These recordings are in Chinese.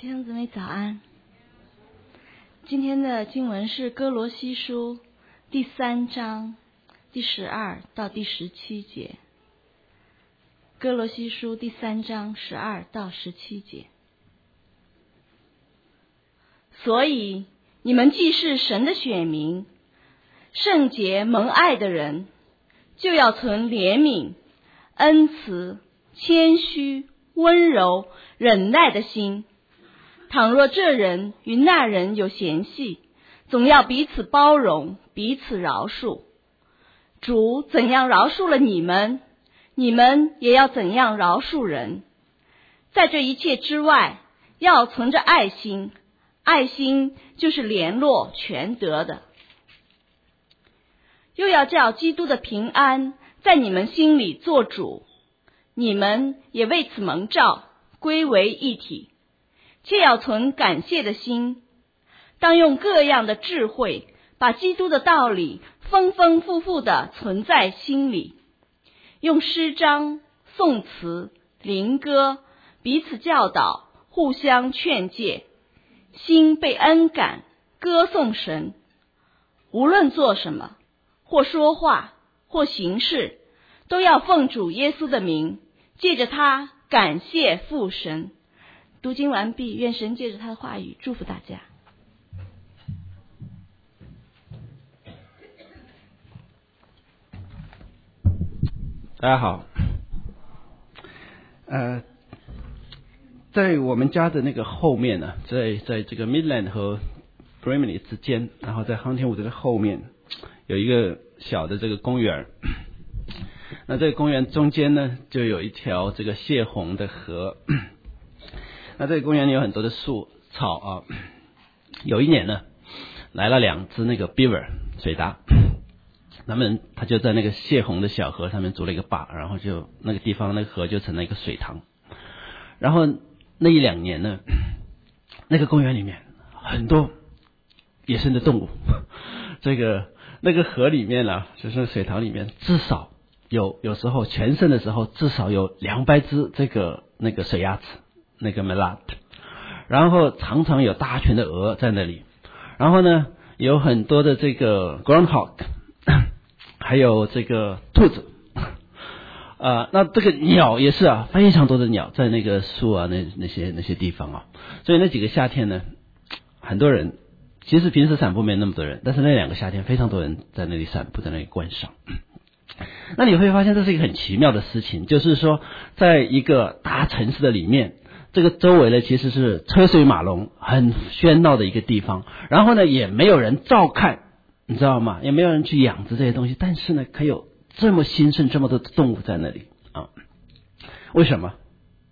弟兄姊妹早安。今天的经文是哥罗西书第3章第12到第17节。哥罗西书第3章12到17节。所以你们既是神的选民，圣洁蒙爱的人，就要存怜悯、恩慈、谦虚、温柔、忍耐的心。倘若这人与那人有嫌隙，总要彼此包容，彼此饶恕。主怎样饶恕了你们，你们也要怎样饶恕人。在这一切之外，要存着爱心，爱心就是联络全德的。又要叫基督的平安在你们心里做主，你们也为此蒙召，归为一体。且要存感谢的心，当用各样的智慧，把基督的道理丰丰富富地存在心里，用诗章、颂词、灵歌彼此教导，互相劝诫，心被恩感，歌颂神。无论做什么，或说话，或行事，都要奉主耶稣的名，借着他感谢父神。读经完毕，愿神借着他的话语祝福大家。 大家好，在我们家的那个后面呢，在这个 Midland 和 Brimley 之间，然后在Huntingwood的后面有一个小的这个公园。那这个公园中间呢，就有一条这个泄洪的河。那这个公园里有很多的树草啊。有一年呢，来了2只那个 beaver 水獭，他就在那个泄洪的小河上面筑了一个坝，然后就那个地方那个河就成了一个水塘。然后那1-2年呢，那个公园里面很多野生的动物。那个河里面啊，就是水塘里面至少有时候全盛的时候至少有200只那个水鸭子，那个 mallard， 然后常常有大群的鹅在那里，然后呢有很多的这个 groundhog， 还有这个兔子，那这个鸟也是啊，非常多的鸟在那个树啊那些地方啊，所以那几个夏天呢，很多人，其实平时散步没那么多人，但是那2个夏天非常多人在那里散步，在那里观赏。那你会发现这是一个很奇妙的事情，就是说在一个大城市的里面，这个周围呢其实是车水马龙很喧闹的一个地方，然后呢也没有人照看，你知道吗？也没有人去养殖这些东西，但是呢可以有这么兴盛这么多的动物在那里啊？为什么？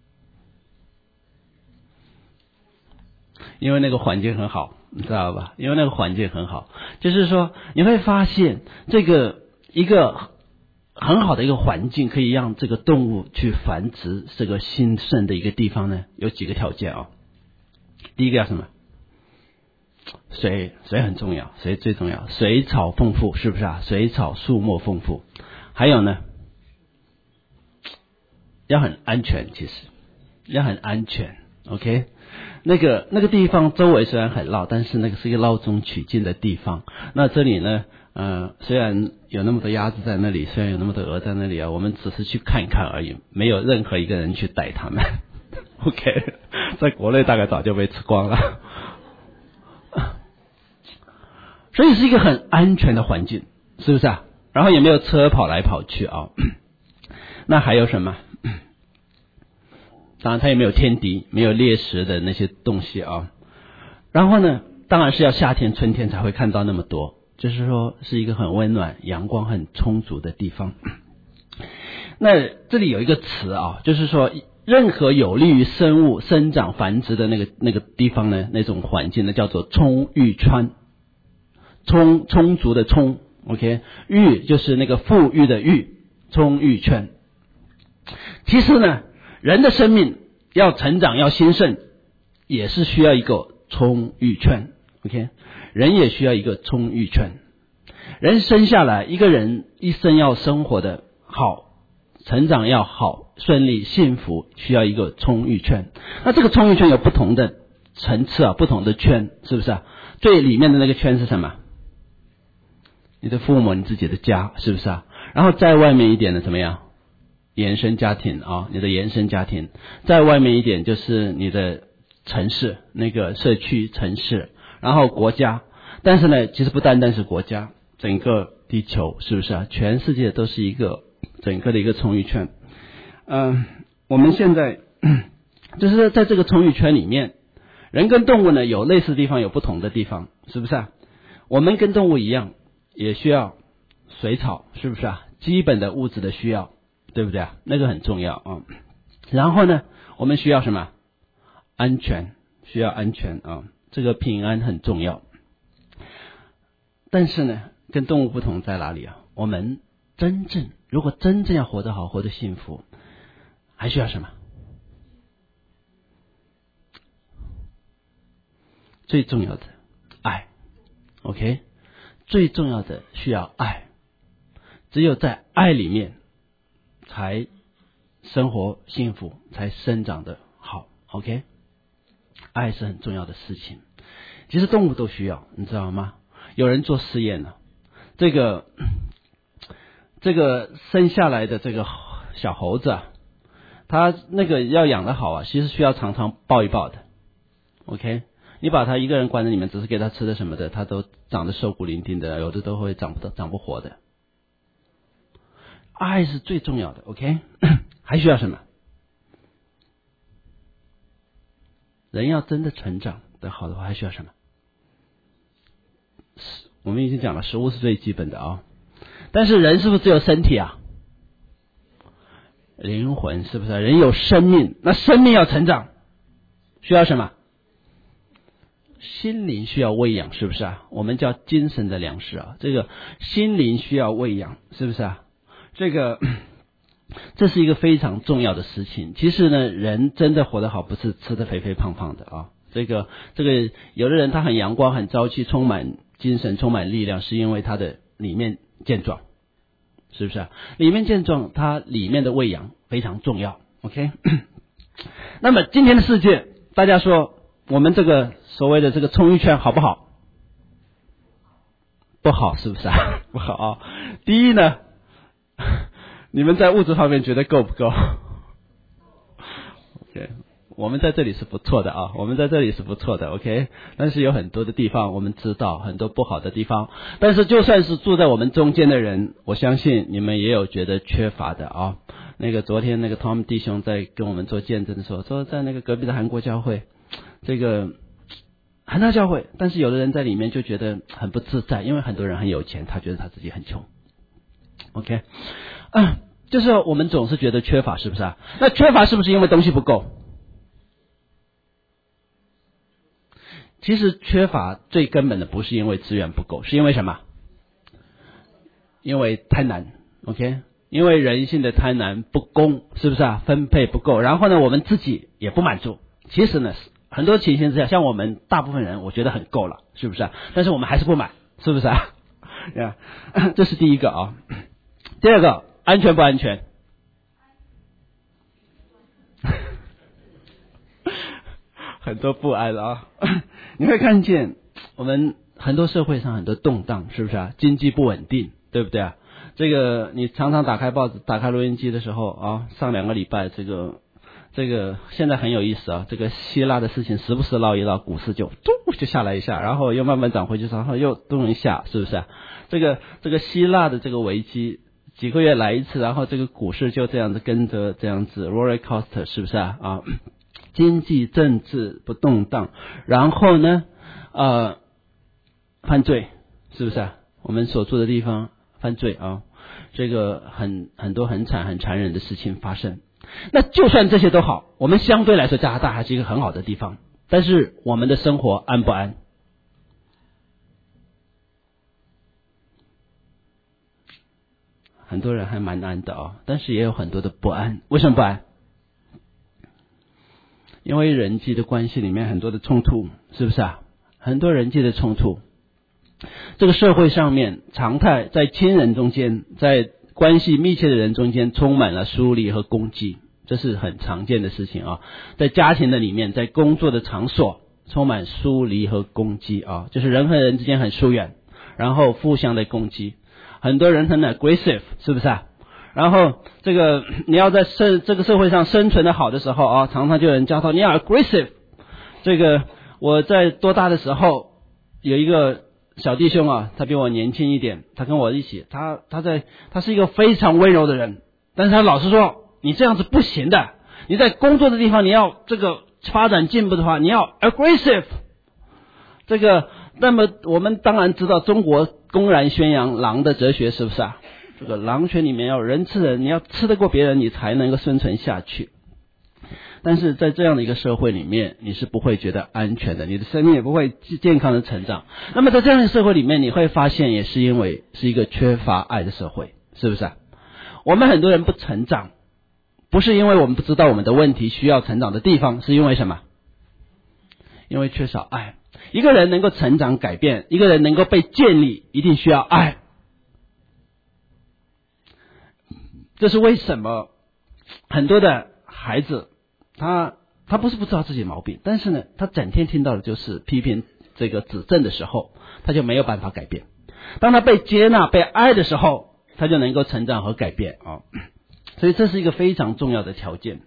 因为那个环境很好，你知道吧？因为那个环境很好，就是说你会发现这个一个很好的一个环境可以让这个动物去繁殖，这个兴盛的一个地方呢，有几个条件啊。第一个要什么？水很重要，水最重要，水草丰富，是不是啊？水草树木丰富。还有呢，要很安全，其实要很安全 ，OK。那个地方周围虽然很闹，但是那个是一个闹中取静的地方。那这里呢，虽然有那么多鸭子在那里，虽然有那么多鹅在那里啊，我们只是去看一看而已，没有任何一个人去逮它们。OK， 在国内大概早就被吃光了。所以是一个很安全的环境，是不是啊？然后也没有车跑来跑去啊。那还有什么？当然它也没有天敌，没有猎食的那些东西啊。然后呢，当然是要夏天春天才会看到那么多，就是说是一个很温暖阳光很充足的地方。那这里有一个词啊，就是说任何有利于生物生长繁殖的那个地方呢，那种环境呢叫做充裕川。充足的充 OK， 裕就是那个富裕的裕，充裕圈。其实呢，人的生命要成长要兴盛，也是需要一个充裕圈 OK， 人也需要一个充裕圈。人生下来，一个人一生要生活的好，成长要好，顺利幸福，需要一个充裕圈。那这个充裕圈有不同的层次啊，不同的圈，是不是啊？最里面的那个圈是什么？你的父母，你自己的家，是不是啊？然后再外面一点的怎么样？延伸家庭啊，你的延伸家庭。再外面一点就是你的城市，那个社区城市，然后国家。但是呢，其实不单单是国家，整个地球，是不是啊？全世界都是一个整个的一个充裕圈。我们现在就是在这个充裕圈里面，人跟动物呢有类似的地方，有不同的地方，是不是啊？我们跟动物一样，也需要水草，是不是啊？基本的物质的需要，对不对啊？那个很重要啊。然后呢，我们需要什么？安全，需要安全啊。这个平安很重要。但是呢，跟动物不同在哪里啊？我们如果真正要活得好，活得幸福，还需要什么？最重要的爱 ，OK？ 最重要的需要爱，只有在爱里面才生活幸福，才生长的好 ，OK？ 爱是很重要的事情，其实动物都需要，你知道吗？有人做实验了，这个生下来的这个小猴子啊，它那个要养得好啊，其实需要常常抱一抱的 ，OK？ 你把它一个人关在里面，只是给它吃的什么的，它都长得瘦骨伶仃的，有的都会长不活的。爱是最重要的 ，OK？ 还需要什么？人要真的成长的好的话，还需要什么？我们已经讲了，食物是最基本的啊。但是人是不是只有身体啊？灵魂是不是？人有生命，那生命要成长，需要什么？心灵需要喂养，是不是啊？我们叫精神的粮食啊。这个心灵需要喂养，是不是啊？这是一个非常重要的事情。其实呢，人真的活得好，不是吃得肥肥胖胖的啊。这个有的人他很阳光、很朝气、充满精神、充满力量，是因为他的里面健壮，是不是啊？里面健壮，它里面的喂养非常重要 ，OK？ 那么今天的世界，大家说我们这个所谓的这个充裕圈好不好？不好，是不是啊？不好啊。第一呢，你们在物质方面觉得够不够 ？OK？我们在这里是不错的啊，我们在这里是不错的 ，OK。但是有很多的地方我们知道很多不好的地方，但是就算是住在我们中间的人，我相信你们也有觉得缺乏的啊。昨天那个 Tom 弟兄在跟我们做见证的时候，说在那个隔壁的韩国教会，这个很大教会，但是有的人在里面就觉得很不自在，因为很多人很有钱，他觉得他自己很穷 ，OK。就是我们总是觉得缺乏，是不是啊？那缺乏是不是因为东西不够？其实缺乏最根本的不是因为资源不够，是因为什么？因为贪婪 ，OK？ 因为人性的贪婪不公，是不是啊？分配不够，然后呢，我们自己也不满足。其实呢，很多情形之下，像我们大部分人，我觉得很够了，是不是啊？但是我们还是不满，是不是啊？这是第一个啊。第二个，安全不安全？很多不安啊。你会看见我们很多社会上很多动荡，是不是啊？经济不稳定，对不对啊？你常常打开报纸、打开录音机的时候啊，上2个礼拜这个现在很有意思啊。这个希腊的事情时不时闹一闹，股市就下来一下，然后又慢慢涨回去，然后又咚一下，是不是啊？这个希腊的这个危机几个月来一次，然后这个股市就这样子跟着这样子 roller coaster， 是不是啊？经济政治不动荡，然后呢犯罪，是不是啊？我们所住的地方犯罪啊，这个很多很惨很残忍的事情发生。那就算这些都好，我们相对来说加拿大还是一个很好的地方，但是我们的生活安不安？很多人还蛮安的啊，但是也有很多的不安。为什么不安？因为人际的关系里面很多的冲突，是不是啊？很多人际的冲突，这个社会上面常态，在亲人中间，在关系密切的人中间充满了疏离和攻击，这是很常见的事情啊。在家庭的里面，在工作的场所， 充满疏离和攻击啊，就是人和人之间很疏远，然后互相的攻击。很多人很 aggressive， 是不是啊？然后这个你要在这个社会上生存的好的时候啊，常常就有人教导你要 aggressive。这个我在多大的时候有一个小弟兄啊，他比我年轻一点，他跟我一起，他是一个非常温柔的人，但是他老是说你这样子不行的，你在工作的地方你要这个发展进步的话，你要 aggressive。这个那么我们当然知道中国公然宣扬狼的哲学，是不是啊？这个狼群里面要人吃人，你要吃得过别人，你才能够生存下去。但是在这样的一个社会里面，你是不会觉得安全的，你的生命也不会健康的成长。那么在这样的社会里面，你会发现也是因为是一个缺乏爱的社会，是不是啊？我们很多人不成长，不是因为我们不知道我们的问题需要成长的地方，是因为什么？因为缺少爱。一个人能够成长改变，一个人能够被建立，一定需要爱。这是为什么很多的孩子他不是不知道自己的毛病，但是呢他整天听到的就是批评这个指正的时候，他就没有办法改变。当他被接纳被爱的时候，他就能够成长和改变啊。所以这是一个非常重要的条件。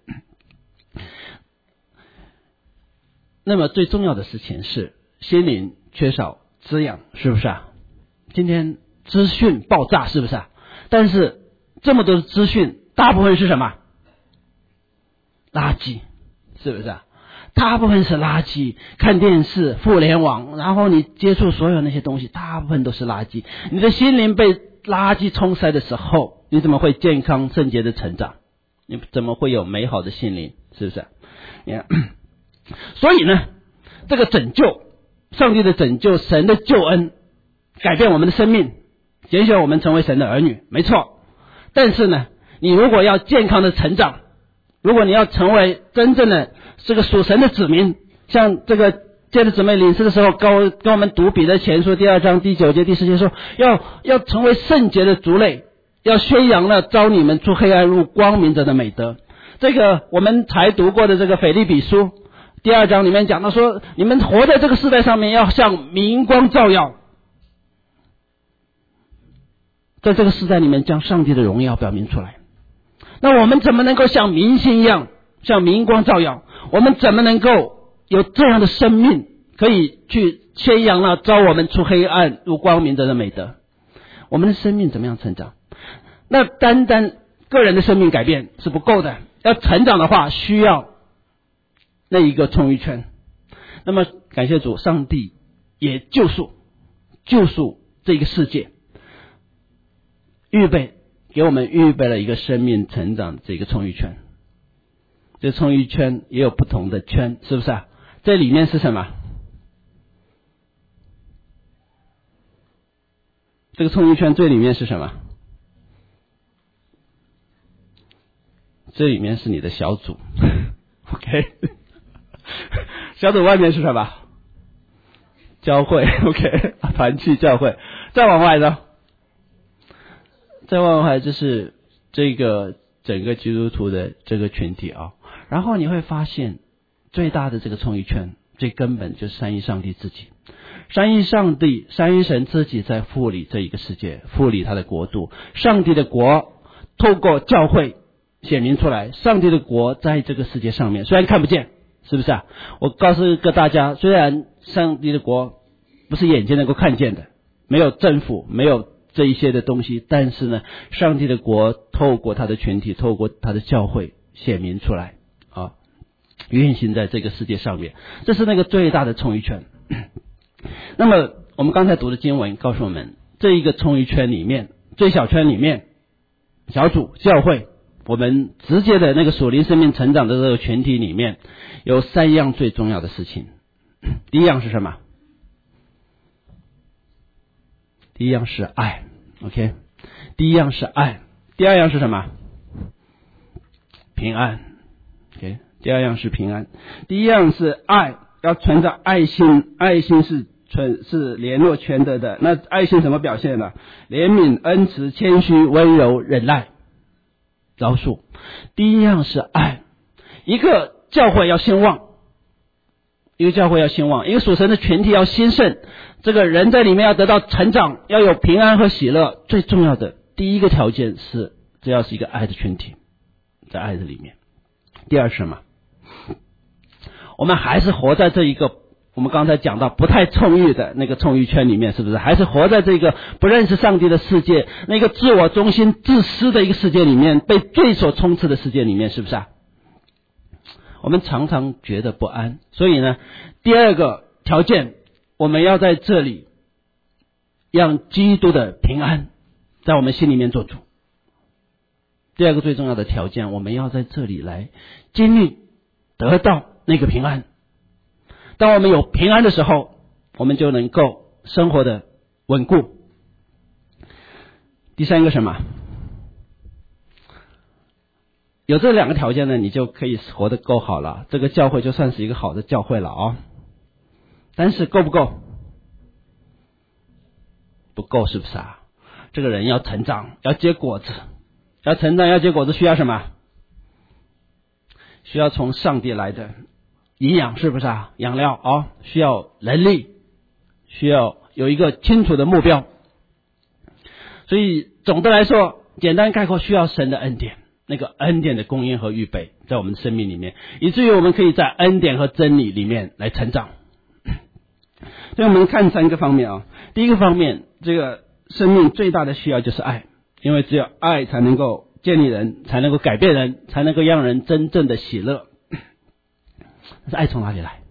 那么最重要的事情是心灵缺少滋养，是不是啊？今天资讯爆炸，是不是啊？但是这么多的资讯，大部分是什么？垃圾，是不是啊？大部分是垃圾，看电视、互联网，然后你接触所有那些东西，大部分都是垃圾。你的心灵被垃圾冲塞的时候，你怎么会健康圣洁的成长？你怎么会有美好的心灵？是不是？你看，所以呢，这个拯救，上帝的拯救，神的救恩，改变我们的生命，拣选我们成为神的儿女，没错。但是呢，你如果要健康的成长，如果你要成为真正的这个属神的子民，像这个接着姊妹领事的时候跟我们读彼得前书第2章第9节第10节说，要成为圣洁的族类，要宣扬了召你们出黑暗入光明者的美德。这个我们才读过的这个腓立比书第2章里面讲到说，你们活在这个世代上面要像明光照耀，在这个世代里面将上帝的荣耀表明出来。那我们怎么能够像明星一样像明光照耀？我们怎么能够有这样的生命，可以去宣扬了召我们出黑暗入光明者的美德？我们的生命怎么样成长？那单单个人的生命改变是不够的，要成长的话需要那一个充裕圈。那么感谢主，上帝也救赎这个世界，给我们预备了一个生命成长这个充裕圈。这个充裕圈也有不同的圈，是不是啊？这里面是什么？这个充裕圈最里面是什么？这里面是你的小组OK 小组外面是什么？教会 OK 团契教会。再往外呢？再往外就是这个整个基督徒的这个群体啊。然后你会发现最大的这个充裕圈最根本就是三一上帝自己。三一神自己在复理这一个世界，复理他的国度。上帝的国透过教会显明出来，上帝的国在这个世界上面，虽然看不见，是不是啊？我告诉大家，虽然上帝的国不是眼睛能够看见的，没有政府，没有这一些的东西，但是呢，上帝的国透过他的群体，透过他的教会显明出来啊，运行在这个世界上面，这是那个最大的充裕圈。那么我们刚才读的经文告诉我们，这一个充裕圈里面，最小圈里面，小组教会，我们直接的那个属灵生命成长的这个群体里面，有3样最重要的事情。第一样是什么？第一样是爱 OK 第一样是爱。第二样是什么？平安 OK 第二样是平安。第一样是爱，要存着爱心，爱心是联络全德的。那爱心怎么表现呢？怜悯、恩慈、谦虚、温柔、忍耐、饶恕。第一样是爱。一个教会要兴旺， 一个教会要兴旺，一个属神的群体要兴盛，这个人在里面要得到成长，要有平安和喜乐。最重要的第一个条件是，这要是一个爱的群体，在爱的里面。第二是什么？我们还是活在这一个我们刚才讲到不太充裕的那个充裕圈里面，是不是？还是活在这个不认识上帝的世界，那个自我中心自私的一个世界里面，被罪所充斥的世界里面，是不是啊？我们常常觉得不安，所以呢，第二个条件，我们要在这里让基督的平安在我们心里面做主。第二个最重要的条件，我们要在这里来经历得到那个平安。当我们有平安的时候，我们就能够生活的稳固。第三个什么？有这两个条件呢，你就可以活得够好了，这个教会就算是一个好的教会了啊。但是够不够？不够，是不是啊？这个人要成长，要结果子，要成长要结果子需要什么？需要从上帝来的营养，是不是啊？养料啊，需要能力，需要有一个清楚的目标。所以总的来说，简单概括，需要神的恩典，那个恩典的供应和预备在我们的生命里面，以至于我们可以在恩典和真理里面来成长。所以我们看三个方面啊。第一个方面，这个生命最大的需要就是爱，因为只有爱才能够建立人，才能够改变人，才能够让人真正的喜乐。但是爱从哪里来？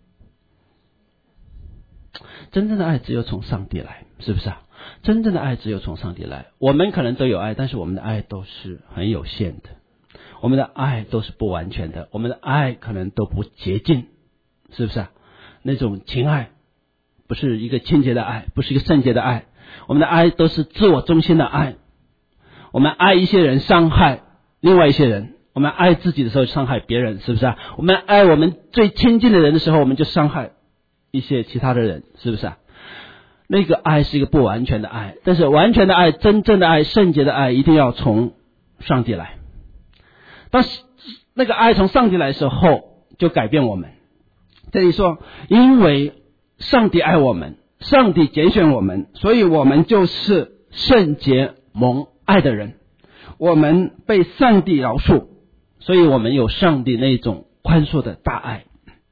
真正的爱只有从上帝来，是不是啊？真正的爱只有从上帝来。我们可能都有爱，但是我们的爱都是很有限的，我们的爱都是不完全的，我们的爱可能都不洁净，是不是啊？那种情爱不是一个清洁的爱，不是一个圣洁的爱，我们的爱都是自我中心的爱。我们爱一些人，伤害另外一些人。我们爱自己的时候伤害别人，是不是啊？我们爱我们最亲近的人的时候，我们就伤害一些其他的人，是不是啊？那个爱是一个不完全的爱，但是完全的爱，真正的爱，圣洁的爱一定要从上帝来。当那个爱从上帝来的时候，就改变我们。这里说，因为上帝爱我们，上帝拣选我们，所以我们就是圣洁蒙爱的人，我们被上帝饶恕，所以我们有上帝那种宽恕的大爱。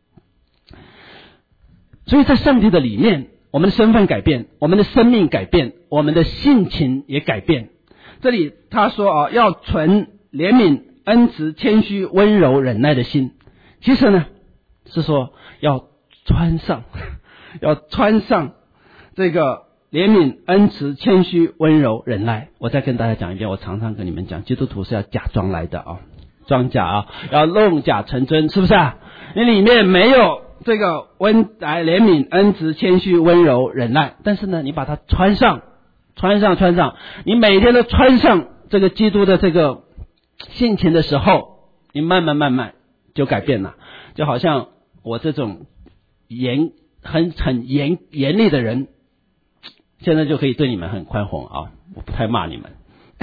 所以在上帝的里面，我们的身份改变，我们的生命改变，我们的性情也改变。这里他说要存怜悯、恩慈、谦虚、温柔、忍耐的心。其实呢，是说要穿上这个怜悯、恩慈、谦虚、温柔、忍耐。我再跟大家讲一遍，我常常跟你们讲，基督徒是要假装来的啊，装假啊，要弄假成真，是不是啊？你里面没有这个怜悯、恩慈、谦虚、温柔、忍耐，但是呢，你把它穿上，你每天都穿上这个基督的这个性情的时候，你慢慢就改变了。就好像我这种很严厉的人，现在就可以对你们很宽宏啊，我不太骂你们。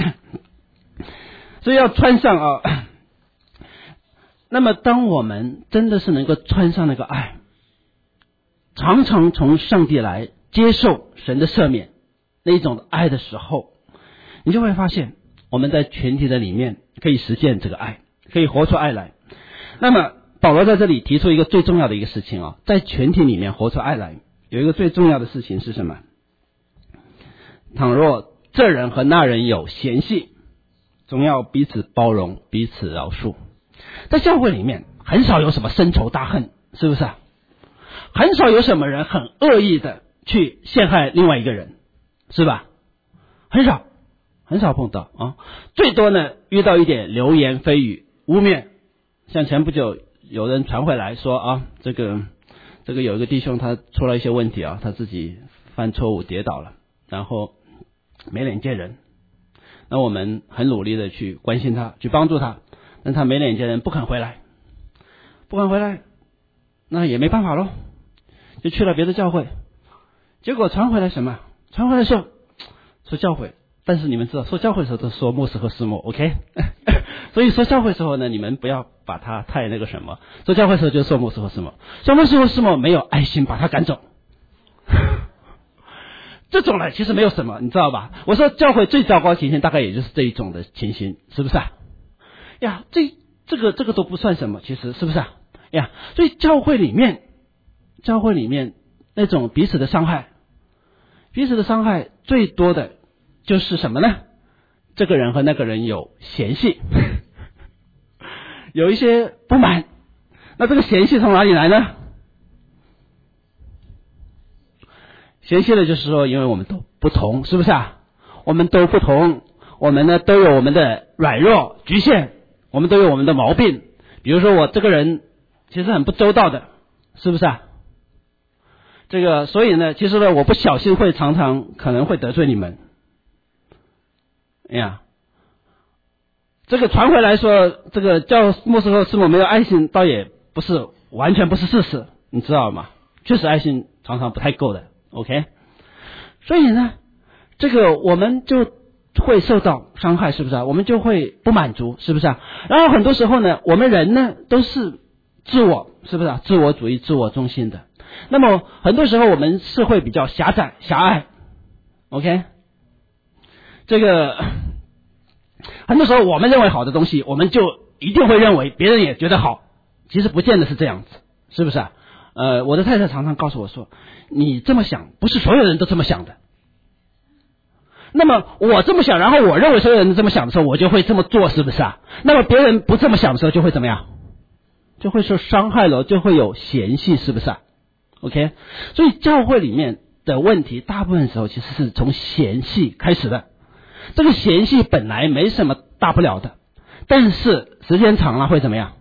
所以要穿上啊。那么当我们真的是能够穿上那个爱，常常从上帝来接受神的赦免那一种爱的时候，你就会发现我们在群体的里面可以实践这个爱，可以活出爱来。那么保罗在这里提出一个最重要的一个事情啊，在群体里面活出爱来，有一个最重要的事情是什么？倘若这人和那人有嫌隙，总要彼此包容，彼此饶恕。在教会里面很少有什么深仇大恨，是不是啊？很少有什么人很恶意的去陷害另外一个人，是吧？很少碰到啊。最多呢，遇到一点流言蜚语、污蔑。像前不久有人传回来说啊，这个有一个弟兄他出了一些问题啊，他自己犯错误跌倒了，然后没脸见人。那我们很努力的去关心他，去帮助他，但他没脸见人，不肯回来，那也没办法咯，就去了别的教会。结果传回来什么？传回来说教会但是你们知道，说教会的时候都说牧师和师母 ，OK？ 所以说教会的时候呢，你们不要把它太那个什么。说教会的时候就说牧师和师母，说牧师和师母没有爱心，把他赶走。这种呢，其实没有什么，你知道吧？我说教会最糟糕的情形，大概也就是这一种的情形，是不是啊？呀，这个都不算什么，其实是不是啊？呀，所以教会里面那种彼此的伤害最多的就是什么呢？这个人和那个人有嫌隙，有一些不满。那这个嫌隙从哪里来呢？嫌隙的就是说，因为我们都不同，是不是啊？我们都不同，我们呢都有我们的软弱、局限，我们都有我们的毛病。比如说我这个人其实很不周到的，是不是啊？这个，所以呢，其实呢，我不小心会常常可能会得罪你们。哎呀，这个传回来说，这个叫牧师和师母没有爱心，倒也不是完全不是事实，你知道吗？确实爱心常常不太够的。OK， 所以呢，这个我们就会受到伤害，是不是啊？我们就会不满足，是不是啊？然后很多时候呢，我们人呢都是自我，是不是啊？自我主义、自我中心的。那么很多时候我们是会比较狭隘 ，OK？ 这个很多时候我们认为好的东西，我们就一定会认为别人也觉得好，其实不见得是这样子，是不是啊？我的太太常常告诉我说，你这么想，不是所有人都这么想的。那么我这么想，然后我认为所有人都这么想的时候，我就会这么做，是不是啊？那么别人不这么想的时候，就会怎么样？就会受伤害了，就会有嫌隙，是不是啊 ？OK， 所以教会里面的问题，大部分时候其实是从嫌隙开始的。这个嫌隙本来没什么大不了的，但是时间长了会怎么样？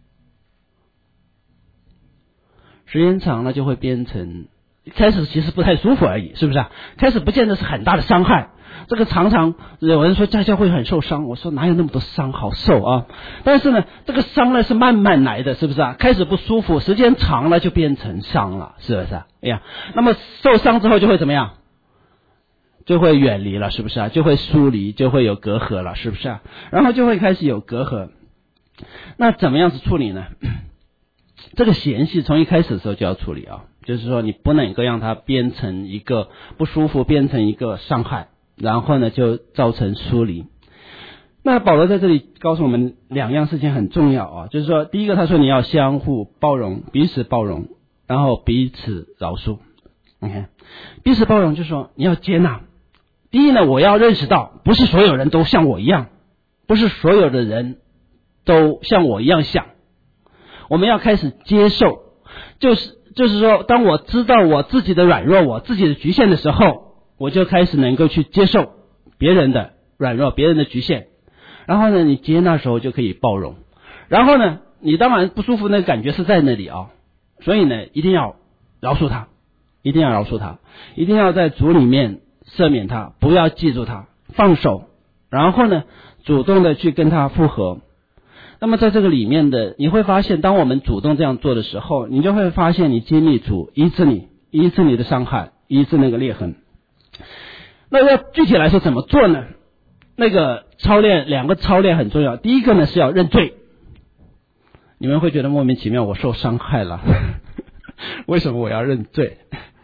时间长了就会变成，开始其实不太舒服而已，是不是啊？开始不见得是很大的伤害。这个常常有人说在教会很受伤，我说哪有那么多伤好受啊？但是呢，这个伤呢是慢慢来的，是不是啊？开始不舒服，时间长了就变成伤了，是不是啊？哎呀，那么受伤之后就会怎么样？就会远离了，是不是啊？就会疏离，就会有隔阂了，是不是啊？然后就会开始有隔阂。那怎么样子处理呢？这个嫌隙从一开始的时候就要处理啊，就是说你不能够让它变成一个不舒服，变成一个伤害，然后呢就造成疏离。那保罗在这里告诉我们两样事情很重要啊，就是说第一个他说你要相互包容，彼此包容，然后彼此饶恕。OK， 彼此包容就是说你要接纳。第一呢，我要认识到不是所有人都像我一样，不是所有的人都像我一样想。我们要开始接受，就是说，当我知道我自己的软弱，我自己的局限的时候，我就开始能够去接受别人的软弱，别人的局限。然后呢，你接纳的时候就可以包容。然后呢，你当然不舒服那个感觉是在那里啊，所以呢，一定要饶恕他，一定要饶恕他，一定要在主里面赦免他，不要记住他，放手，然后呢，主动的去跟他复合。那么在这个里面的，你会发现，当我们主动这样做的时候，你就会发现你经历主医治你的伤害，医治那个裂痕。那要具体来说怎么做呢？那个操练，两个操练很重要。第一个呢是要认罪。你们会觉得莫名其妙，我受伤害了，为什么我要认罪？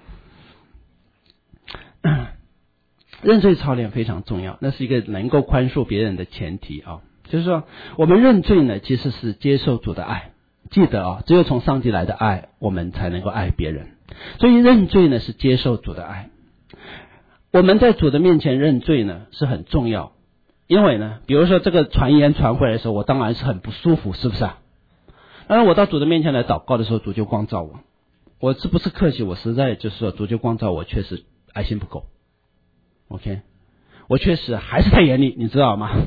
认罪操练非常重要，那是一个能够宽恕别人的前提啊。就是说，我们认罪呢，其实是接受主的爱。记得啊，只有从上帝来的爱，我们才能够爱别人。所以认罪呢，是接受主的爱。我们在主的面前认罪呢，是很重要。因为呢，比如说这个传言传回来的时候，我当然是很不舒服，是不是啊？然后我到主的面前来祷告的时候，主就光照我。我这不是客气，我实在就是说，主就光照我，确实爱心不够。OK， 我确实还是太严厉，你知道吗？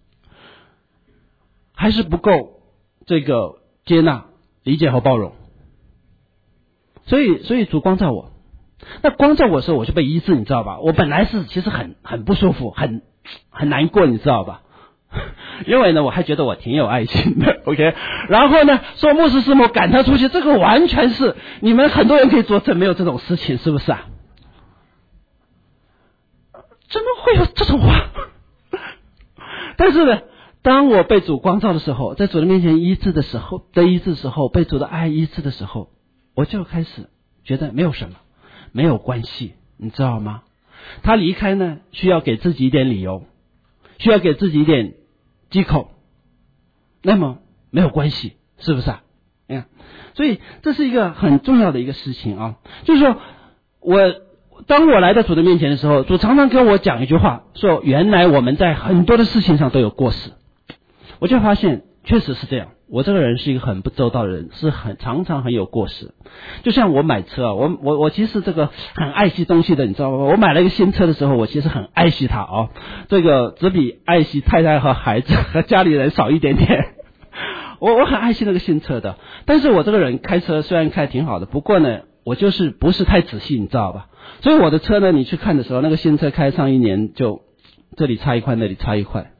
还是不够这个接纳、理解和包容，所以主光照我。那光照我的时候，我就被医治，你知道吧？我本来是其实很不舒服，很难过，你知道吧？因为呢，我还觉得我挺有爱心的 ，OK。然后呢，说牧师师母赶他出去，这个完全是你们很多人可以作证，没有这种事情，是不是啊？ 怎么会有这种话？但是呢，当我被主光照的时候，在主的面前医治的时候，被主的爱医治的时候，我就开始觉得没有什么，没有关系，你知道吗？他离开呢，需要给自己一点理由，需要给自己一点藉口，那么没有关系，是不是啊？所以这是一个很重要的一个事情啊，就是说当我来到主的面前的时候，主常常跟我讲一句话，说原来我们在很多的事情上都有过失。我就发现确实是这样，我这个人是一个很不周到的人，是常常很有过失。就像我买车啊，我其实这个很爱惜东西的，你知道吗？我买了一个新车的时候，我其实很爱惜它啊，这个只比爱惜太太和孩子和家里人少一点点。我很爱惜那个新车的，但是我这个人开车虽然开挺好的，不过呢，我就是不是太仔细，你知道吧？所以我的车呢，你去看的时候，那个新车开上1年就这里插一块，那里插一块，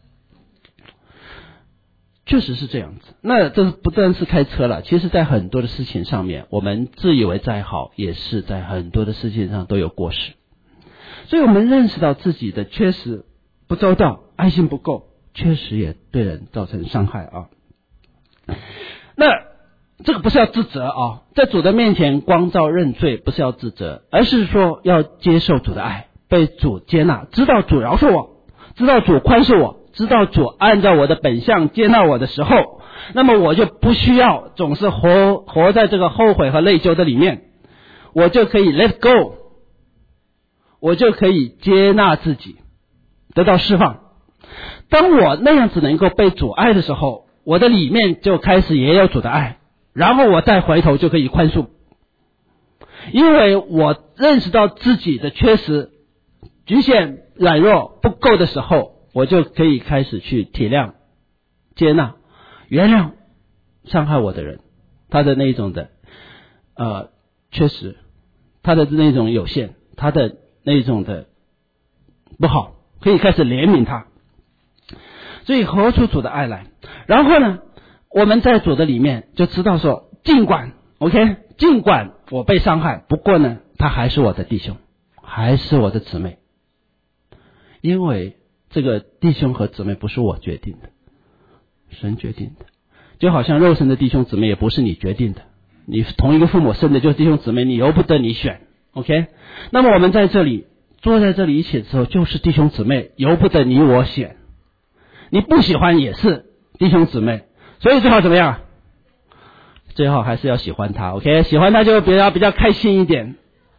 确实是这样子。那这不单是开车了，其实在很多的事情上面，我们自以为再好，也是在很多的事情上都有过失。所以我们认识到自己的缺失、不周到、爱心不够，确实也对人造成伤害啊。那这个不是要自责啊，在主的面前光照认罪，不是要自责，而是说要接受主的爱，被主接纳，知道主饶恕我，知道主宽恕我，知道主按照我的本相接纳我的时候，那么我就不需要总是活在这个后悔和内疚的里面，我就可以 let go， 我就可以接纳自己，得到释放。当我那样子能够被主爱的时候，我的里面就开始也有主的爱，然后我再回头就可以宽恕，因为我认识到自己的缺失、局限、软弱不够的时候，我就可以开始去体谅、接纳、原谅伤害我的人，他的那种的缺失，他的那种有限，他的那种的不好，可以开始怜悯他。所以活出主的爱来，然后呢，我们在主的里面就知道说，尽管我被伤害，不过呢，他还是我的弟兄，还是我的姊妹，因为这个弟兄和姊妹不是我决定的，神决定的。就好像肉身的弟兄姊妹也不是你决定的，你同一个父母生的就是弟兄姊妹，你由不得你选 OK。 那么我们在这里坐在这里一起的时候，就是弟兄姊妹，由不得你我选，你不喜欢也是弟兄姊妹，所以最好怎么样？最好还是要喜欢他 OK， 喜欢他就比较开心一点。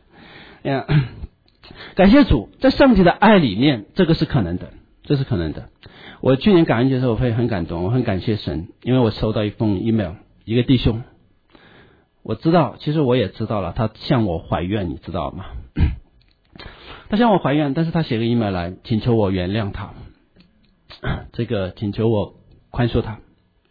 感谢主，在上帝的爱里面，这个是可能的，这是可能的。我去年感恩节的时候我会很感动，我很感谢神，因为我收到一封 email， 一个弟兄，我知道，其实我也知道了，他向我怀怨，你知道吗？他向我怀怨，但是他写个 email 来请求我原谅他，这个请求我宽恕他。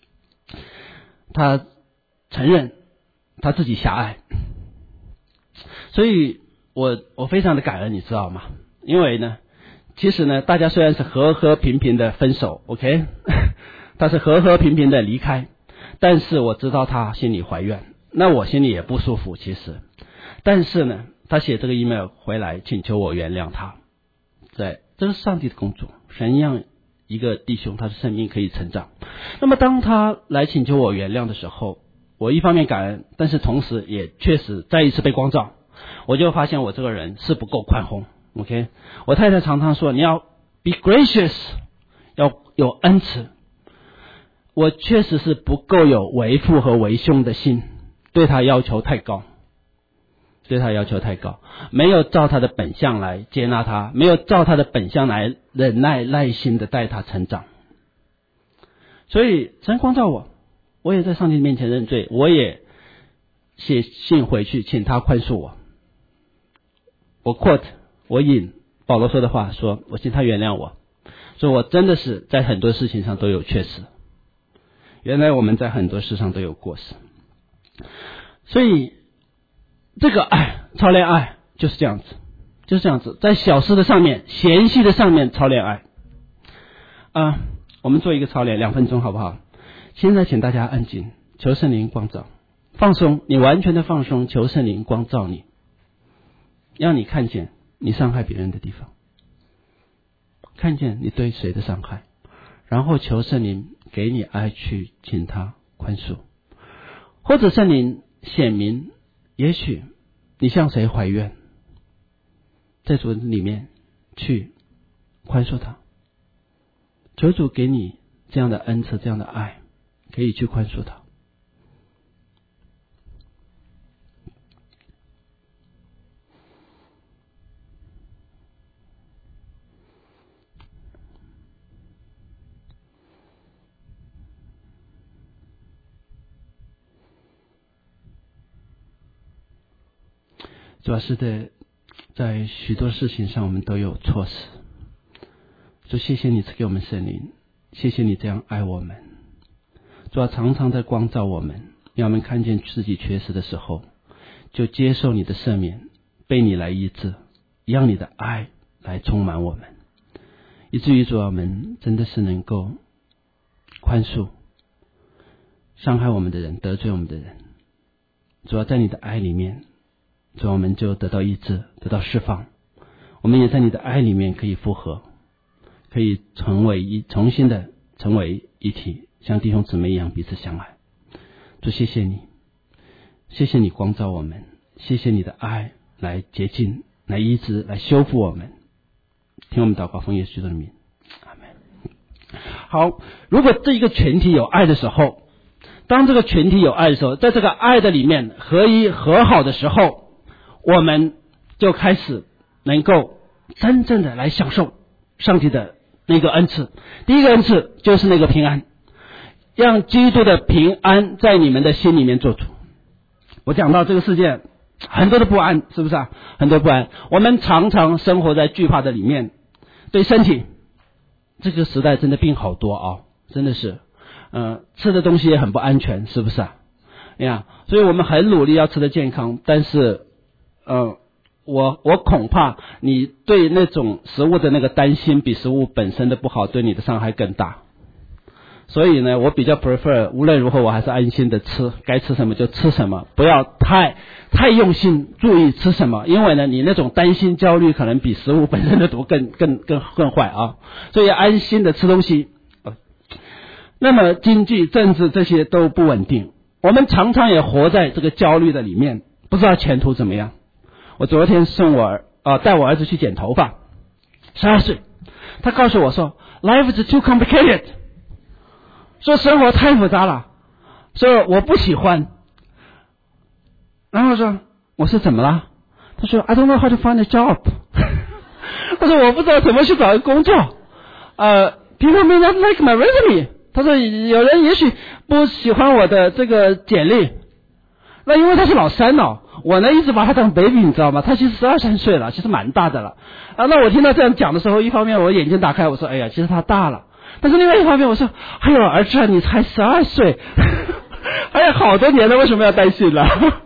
他承认他自己狭隘，所以我非常的感恩，你知道吗？因为呢，其实呢，大家虽然是和和平平的分手 OK， 他是和和平平的离开，但是我知道他心里怀怨，那我心里也不舒服其实，但是呢，他写这个 email 回来请求我原谅他。对，这是上帝的工作，神让一个弟兄他的生命可以成长。那么当他来请求我原谅的时候，我一方面感恩，但是同时也确实再一次被光照，我就发现我这个人是不够宽宏 OK。 我太太常常说你要 be gracious， 要有恩慈，我确实是不够有为父和为兄的心，对他要求太高，没有照他的本相来接纳他，没有照他的本相来忍耐耐心的带他成长。所以神光照我也在上帝面前认罪，我也写信回去请他宽恕我。我 quote 我引保罗说的话，说我请他原谅我，说我真的是在很多事情上都有缺失，原来我们在很多事上都有过失。所以这个爱，操练爱就是这样子，在小事的上面，嫌隙的上面操练爱。我们做一个操练2分钟好不好？现在请大家安静，求圣灵光照，放松，你完全的放松，求圣灵光照你，让你看见你伤害别人的地方。 看见你对谁的伤害，然后求圣灵给你爱去请他宽恕，或者圣灵显明，也许你向谁怀怨，在主里面去宽恕他，求主给你这样的恩赐，这样的爱，可以去宽恕他。主要是在许多事情上我们都有错失，主谢谢你赐给我们圣灵，谢谢你这样爱我们，主要常常在光照我们，让我们看见自己缺失的时候，就接受你的赦免，被你来医治，让你的爱来充满我们，以至于主要我们真的是能够宽恕伤害我们的人，得罪我们的人。主要在你的爱里面，主要我们就得到医治，得到释放，我们也在你的爱里面可以复合，可以重新的成为一体，像弟兄姊妹一样彼此相爱。主谢谢你，谢谢你光照我们，谢谢你的爱来洁净，来医治，来修复我们。听我们祷告，奉耶稣基督的名，阿们。好，如果这一个群体有爱的时候，当这个群体有爱的时候，在这个爱的里面合一和好的时候，我们就开始能够真正的来享受上帝的那个恩赐。第一个恩赐就是那个平安，让基督的平安在你们的心里面做主。我讲到这个世界很多的不安，是不是啊？很多不安，我们常常生活在惧怕的里面，对身体，这个时代真的病好多啊，真的是吃的东西也很不安全，是不是啊？所以我们很努力要吃得健康，但是我恐怕你对那种食物的那个担心比食物本身的不好对你的伤害更大。所以呢，我比较 prefer 无论如何我还是安心的吃，该吃什么就吃什么，不要太用心注意吃什么，因为呢你那种担心焦虑可能比食物本身的毒更坏啊。所以安心的吃东西。那么经济政治这些都不稳定，我们常常也活在这个焦虑的里面，不知道前途怎么样。我昨天带我儿子去剪头发，12岁，他告诉我说 Life is too complicated， 说生活太复杂了，说我不喜欢。然后我说怎么了？他说 I don't know how to find a job 他说我不知道怎么去找一个工作People may not like my resume， 他说有人也许不喜欢我的这个简历。那因为他是老三我呢一直把他当 baby， 你知道吗？他其实12、13岁了，其实蛮大的了那我听到这样讲的时候，一方面我眼睛打开，我说哎呀，其实他大了。但是另外一方面我说，哎呦儿子啊，你才12岁还有好多年了，为什么要担心了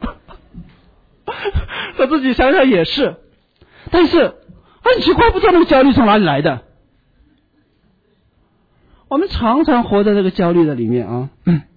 他自己想想也是，但是很奇怪，不知道那个焦虑从哪里来的。我们常常活在这个焦虑的里面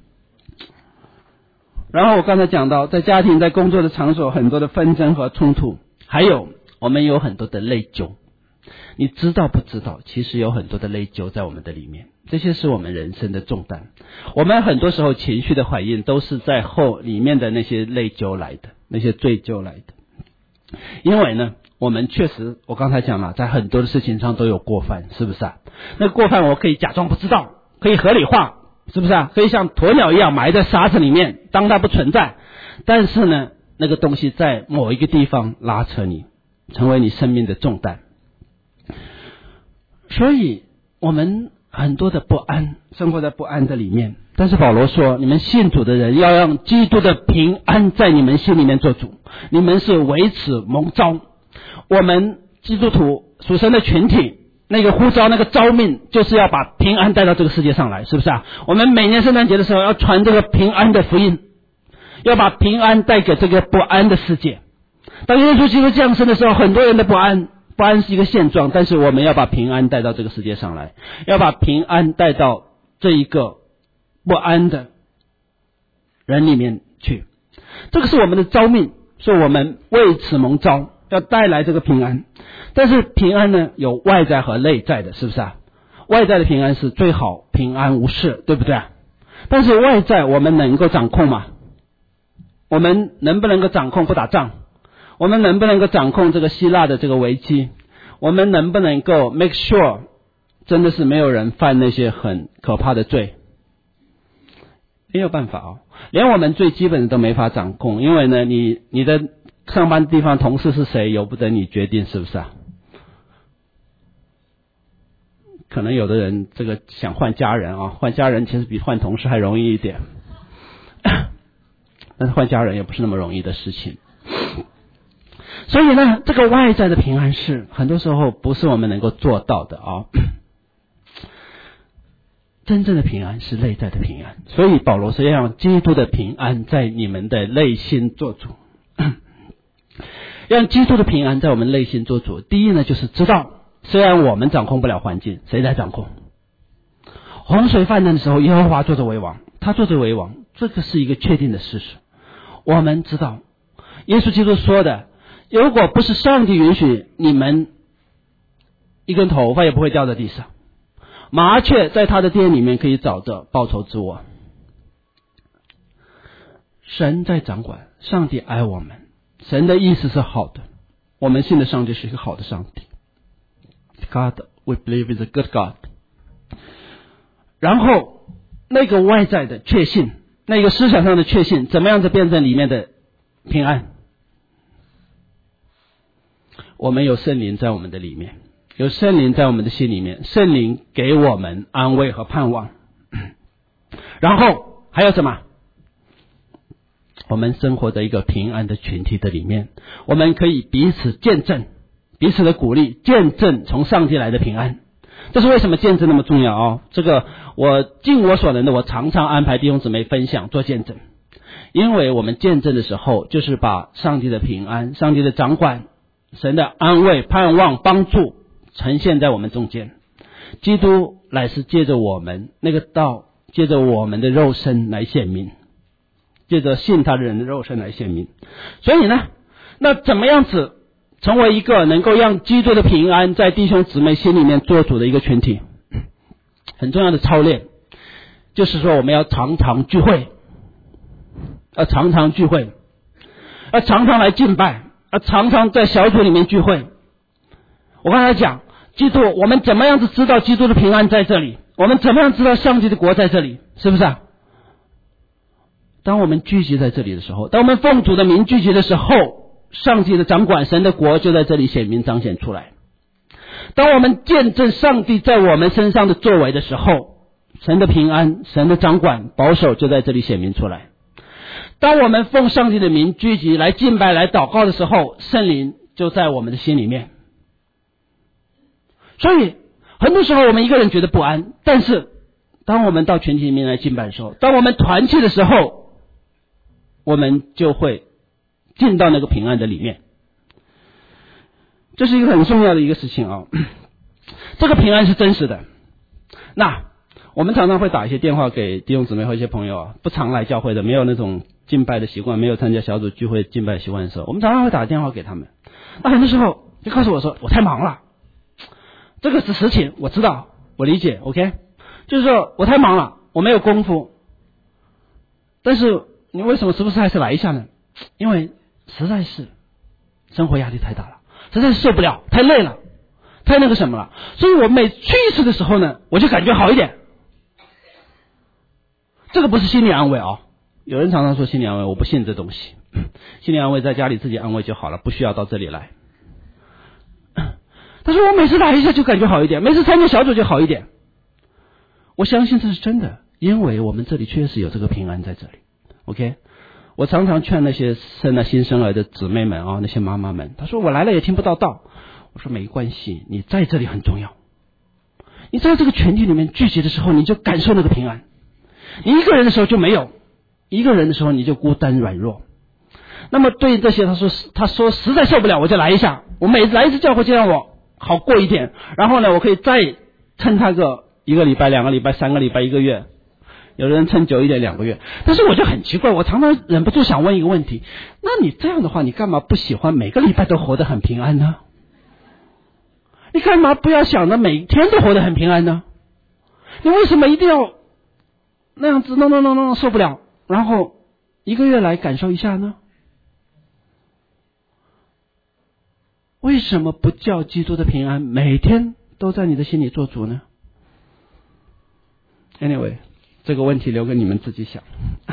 然后我刚才讲到，在家庭在工作的场所很多的纷争和冲突，还有我们有很多的内疚。你知道不知道，其实有很多的内疚在我们的里面，这些是我们人生的重担。我们很多时候情绪的反应都是在里面的那些内疚来的，那些罪疚来的。因为呢我们确实，我刚才讲了，在很多的事情上都有过犯，是不是啊？那过犯我可以假装不知道，可以合理化，是不是啊？可以像鸵鸟一样埋在沙子里面，当它不存在。但是呢，那个东西在某一个地方拉扯你，成为你生命的重担。所以我们很多的不安，生活在不安的里面。但是保罗说，你们信主的人要让基督的平安在你们心里面做主，你们是为此蒙召。我们基督徒属神的群体，那个呼召，那个召命，就是要把平安带到这个世界上来，是不是啊？我们每年圣诞节的时候要传这个平安的福音，要把平安带给这个不安的世界。当耶稣基督降生的时候，很多人的不安是一个现状，但是我们要把平安带到这个世界上来，要把平安带到这一个不安的人里面去。这个是我们的召命，是我们为此蒙召。 要带来这个平安。但是平安呢，有外在和内在的，是不是啊？外在的平安是最好平安无事，对不对啊？但是外在我们能够掌控吗？我们能不能够掌控不打仗？我们能不能够掌控这个希腊的这个危机？我们能不能够 make sure 真的是没有人犯那些很可怕的罪？没有办法哦，连我们最基本的都没法掌控，因为呢，你的上班地方同事是谁，由不得你决定，是不是啊？可能有的人这个想换家人啊，换家人其实比换同事还容易一点，但是换家人也不是那么容易的事情。所以呢，这个外在的平安是很多时候不是我们能够做到的啊。真正的平安是内在的平安，所以保罗是要让基督的平安在你们的内心做主，让基督的平安在我们内心做主。第一呢，就是知道虽然我们掌控不了环境，谁在掌控？洪水泛滥的时候，耶和华坐着为王，他坐着为王，这个是一个确定的事实。我们知道耶稣基督说的，如果不是上帝允许，你们一根头发也不会掉在地上，麻雀在他的殿里面可以找着报仇之窝。神在掌管，上帝爱我们，神的意思是好的，我们信的上帝是一个好的上帝。God, we believe is a good God. 然后那个外在的确信，那个思想上的确信，怎么样子变成里面的平安？我们有圣灵在我们的里面，有圣灵在我们的心里面，圣灵给我们安慰和盼望。然后还有什么？我们生活在一个平安的群体的里面，我们可以彼此见证，彼此的鼓励，见证从上帝来的平安。这是为什么见证那么重要哦？这个我尽我所能的，我常常安排弟兄姊妹分享做见证，因为我们见证的时候，就是把上帝的平安、上帝的掌管、神的安慰、盼望、帮助呈现在我们中间。基督乃是借着我们那个道，借着我们的肉身来显明，借着信他的人的肉身来显明。所以呢，那怎么样子成为一个能够让基督的平安在弟兄姊妹心里面做主的一个群体？很重要的操练就是说，我们要常常聚会，要常常聚会，要常常来敬拜，要常常在小组里面聚会。我刚才讲基督，我们怎么样子知道基督的平安在这里？我们怎么样知道上帝的国在这里？是不是啊？当我们聚集在这里的时候，当我们奉主的名聚集的时候，上帝的掌管，神的国就在这里显明彰显出来。当我们见证上帝在我们身上的作为的时候，神的平安，神的掌管保守就在这里显明出来。当我们奉上帝的名聚集来敬拜来祷告的时候，圣灵就在我们的心里面。所以很多时候我们一个人觉得不安，但是当我们到群体里面来敬拜的时候，当我们团契的时候，我们就会进到那个平安的里面。这是一个很重要的一个事情啊，这个平安是真实的。那我们常常会打一些电话给弟兄姊妹和一些朋友啊，不常来教会的，没有那种敬拜的习惯，没有参加小组聚会敬拜的习惯的时候，我们常常会打电话给他们。那很多时候就告诉我说，我太忙了，这个是实情，我知道，我理解 OK， 就是说我太忙了，我没有功夫。但是你为什么时不时还是来一下呢？因为实在是生活压力太大了，实在是受不了，太累了，太那个什么了。所以我每去一次的时候呢，我就感觉好一点。这个不是心理安慰啊，有人常常说心理安慰，我不信这东西。心理安慰在家里自己安慰就好了，不需要到这里来。但是我每次来一下就感觉好一点，每次参加小组就好一点。我相信这是真的，因为我们这里确实有这个平安在这里。OK， 我常常劝那些生了新生儿的姊妹们啊，那些妈妈们，她说我来了也听不到道。我说没关系，你在这里很重要。你在这个群体里面聚集的时候，你就感受那个平安。你一个人的时候就没有，一个人的时候你就孤单软弱。那么对这些他说实在受不了我就来一下，我每来一次教会就让我好过一点，然后呢我可以再趁他个1个礼拜、2个礼拜、3个礼拜、1个月， 有的人撑久一点2个月。但是我就很奇怪，我常常忍不住想问一个问题，那你这样的话，你干嘛不喜欢每个礼拜都活得很平安呢？你干嘛不要想着每天都活得很平安呢？你为什么一定要那样子弄受不了，然后1个月来感受一下呢？为什么不叫基督的平安每天都在你的心里做主呢？ Anyway， 这个问题留给你们自己想。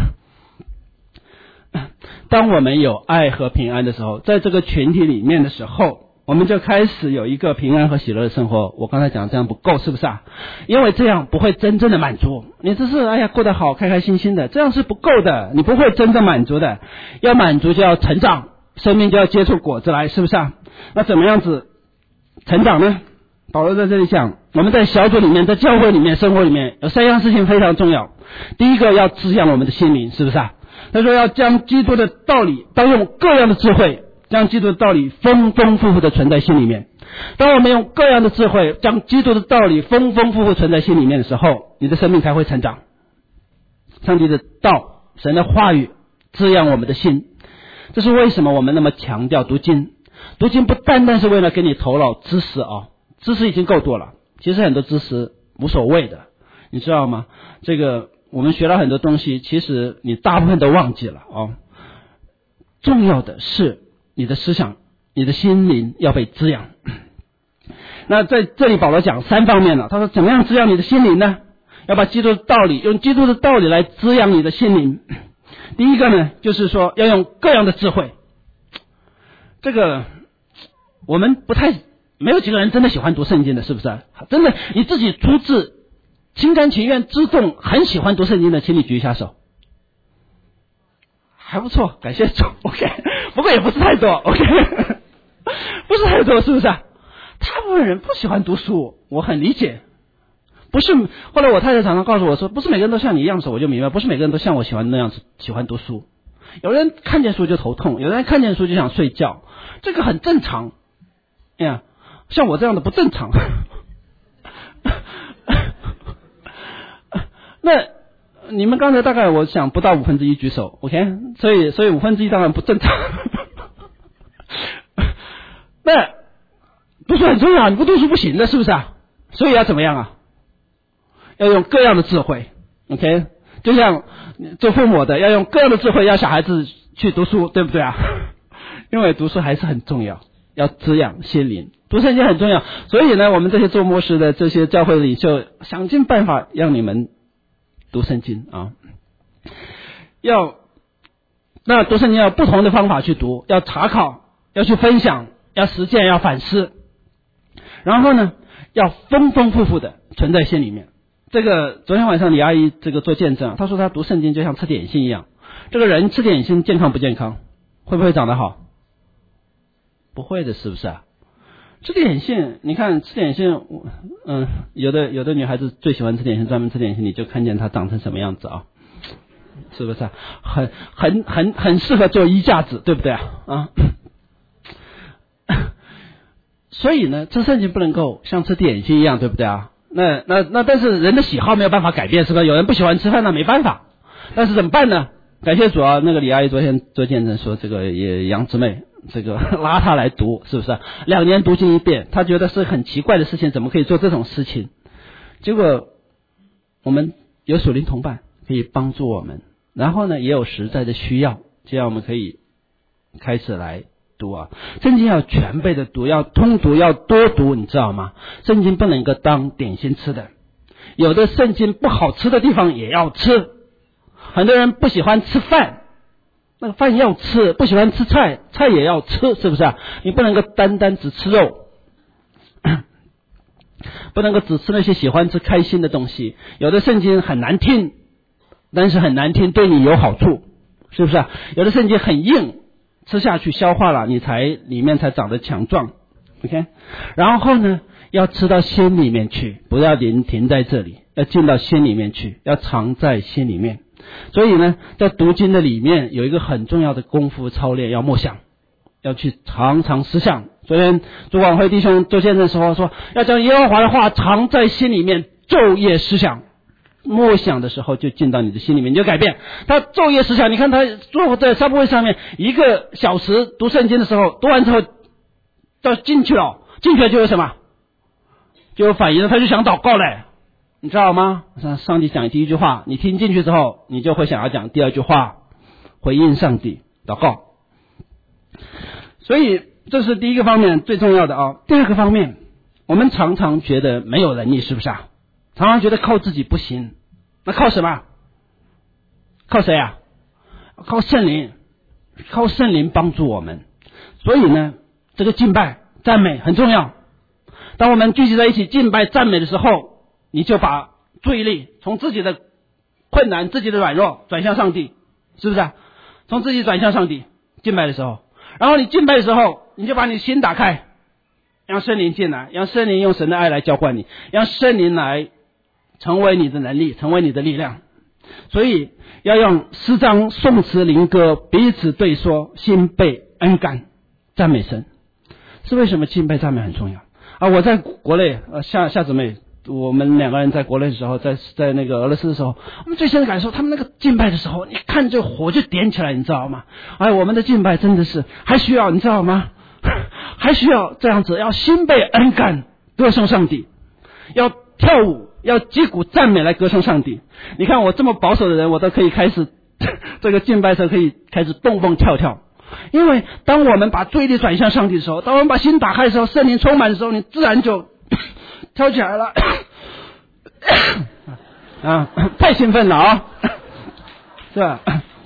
当我们有爱和平安的时候，在这个群体里面的时候，我们就开始有一个平安和喜乐的生活。我刚才讲这样不够，是不是啊？因为这样不会真正的满足，你只是过得好开开心心的，这样是不够的，你不会真正满足的。要满足就要成长，生命就要结出果子来，是不是啊？那怎么样子成长呢？保罗在这里讲，我们在小组里面，在教会里面，生活里面有3样事情非常重要。第一个要滋养我们的心灵，是不是啊？他说要将基督的道理，当用各样的智慧，将基督的道理丰丰富富的存在心里面。当我们用各样的智慧，将基督的道理丰丰富富存在心里面的时候，你的生命才会成长。上帝的道，神的话语滋养我们的心。这是为什么我们那么强调读经。读经不单单是为了给你头脑知识啊，知识已经够多了，其实很多知识无所谓的，你知道吗？这个我们学了很多东西，其实你大部分都忘记了哦。重要的是你的思想，你的心灵要被滋养。那在这里保罗讲3方面了，他说怎么样滋养你的心灵呢？要把基督的道理，用基督的道理来滋养你的心灵。第一个呢，就是说要用各样的智慧。这个我们没有几个人真的喜欢读圣经的，是不是？真的你自己出自心甘情愿自动很喜欢读圣经的，请你举一下手。还不错，感谢主。 OK， 不过也不是太多。 OK， 不是太多，是不是？大部分人不喜欢读书，我很理解。不是，后来我太太常常告诉我说，不是每个人都像你一样的，我就明白，不是每个人都像我喜欢那样子喜欢读书。有人看见书就头痛，有人看见书就想睡觉，这个很正常呀。像我这样的不正常。那你们刚才大概我想不到1/5举手 ，OK， 所以1/5当然不正常。那读书很重要，你不读书不行的，是不是啊？所以要怎么样啊？要用各样的智慧 ，OK， 就像做父母的要用各样的智慧，要小孩子去读书，对不对啊？因为读书还是很重要，要滋养心灵，读圣经很重要。所以呢，我们这些做牧师的这些教会领袖，想尽办法让你们读圣经啊。那读圣经要有不同的方法去读，要查考，要去分享，要实践，要反思。然后呢，要丰丰富富的存在心里面。这个昨天晚上李阿姨这个做见证，她说她读圣经就像吃点心一样。这个人吃点心健康不健康？会不会长得好？不会的，是不是啊？吃点心，你看吃点心，有的女孩子最喜欢吃点心，专门吃点心，你就看见她长成什么样子啊？是不是啊？很适合做衣架子，对不对啊？所以呢，吃圣经不能够像吃点心一样，对不对啊？那但是人的喜好没有办法改变，是吧？有人不喜欢吃饭，那没办法。但是怎么办呢？感谢主啊！那个李阿姨昨天做见证说，这个也杨姊妹这个拉她来读，是不是？2年读经1遍，她觉得是很奇怪的事情，怎么可以做这种事情？结果我们有属灵同伴可以帮助我们，然后呢也有实在的需要，这样我们可以开始来读啊。圣经要全备的读，要通读，要多读，你知道吗？圣经不能够当点心吃的，有的圣经不好吃的地方也要吃。很多人不喜欢吃饭，那个饭要吃，不喜欢吃菜，菜也要吃，是不是啊？你不能够单单只吃肉，不能够只吃那些喜欢吃开心的东西。有的圣经很难听，但是很难听对你有好处，是不是啊？有的圣经很硬，吃下去消化了，你里面才长得强壮 ，OK。然后呢，要吃到心里面去，不要停在这里，要进到心里面去，要藏在心里面。所以呢，在读经的里面有一个很重要的功夫操练，要默想，要去常常思想。昨天主管会弟兄做见证的时候说，要将耶和华的话藏在心里面，昼夜思想。 默想的时候就进到你的心里面，你就改变。他昼夜思想，你看他坐在沙发上面1个小时读圣经的时候，读完之后到进去了就有什么？就有反应了，他就想祷告嘞，你知道吗？上帝讲第一句话，你听进去之后，你就会想要讲第二句话，回应上帝，祷告。所以这是第一个方面最重要的啊。第二个方面，我们常常觉得没有能力，是不是啊？常常觉得靠自己不行，那靠什么？靠谁啊？靠圣灵，靠圣灵帮助我们。所以呢，这个敬拜赞美很重要。当我们聚集在一起敬拜赞美的时候，你就把注意力从自己的困难、自己的软弱转向上帝，是不是啊？从自己转向上帝敬拜的时候，然后你敬拜的时候，你就把你心打开，让圣灵进来，让圣灵用神的爱来浇灌你，让圣灵来成为你的能力，成为你的力量。所以要用诗章、颂词、灵歌彼此对说，心被恩感，赞美神。是为什么敬拜赞美很重要啊？我在国内夏姊妹，我们2个人在国内的时候，在那个俄罗斯的时候，我们最深的感受，他们那个敬拜的时候，你看这火就点起来，你知道吗？哎，我们的敬拜真的是还需要，你知道吗？还需要这样子，要心被恩感，歌颂上帝，要跳舞，要击鼓赞美来歌颂上帝。你看我这么保守的人，我都可以开始这个敬拜的时候可以开始蹦蹦跳跳。因为当我们把注意力转向上帝的时候，当我们把心打开的时候，圣灵充满的时候，你自然就跳起来了。啊，太兴奋了啊，是吧？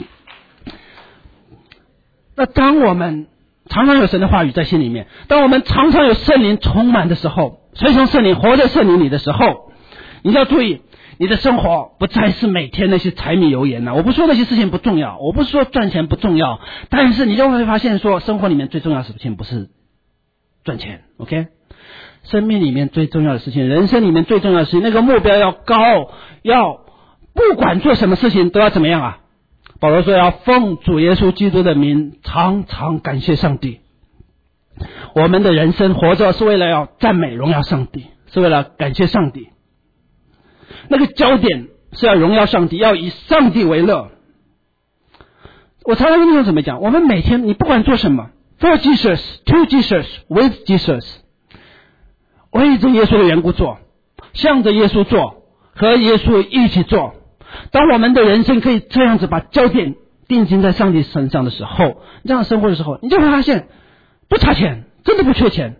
那当我们常常有神的话语在心里面，当我们常常有圣灵充满的时候，随从圣灵活在圣灵里的时候，你要注意，你的生活不再是每天那些柴米油盐了。我不说那些事情不重要，我不是说赚钱不重要，但是你就会发现说，生活里面最重要的事情不是赚钱 ，OK？ 生命里面最重要的事情，人生里面最重要的事情，那个目标要高，要不管做什么事情都要怎么样啊？保罗说要奉主耶稣基督的名，常常感谢上帝。我们的人生活着是为了要赞美荣耀上帝，是为了感谢上帝。那个焦点是要荣耀上帝，要以上帝为乐。我常常跟弟兄姊妹讲，我们每天你不管做什么 ，for Jesus, to Jesus, with Jesus， 为着耶稣的缘故做，向着耶稣做，和耶稣一起做。当我们的人生可以这样子把焦点定睛在上帝身上的时候，这样生活的时候，你就会发现不差钱，真的不缺钱。